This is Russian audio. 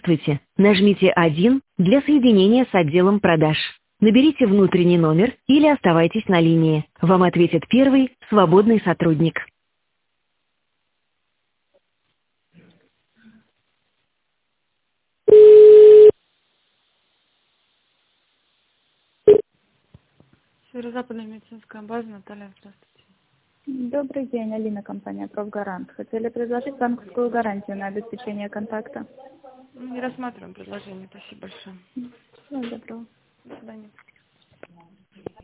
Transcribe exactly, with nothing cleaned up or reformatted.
Здравствуйте. Нажмите один для соединения с отделом продаж. Наберите внутренний номер или оставайтесь на линии. Вам ответит первый свободный сотрудник. Северо-западная медицинская база, Наталья, здравствуйте. Добрый день, Алина, компания «Профгарант». Хотели предложить банковскую гарантию на обеспечение контакта. Не рассматриваем предложение, спасибо большое. Всего доброго. До свидания.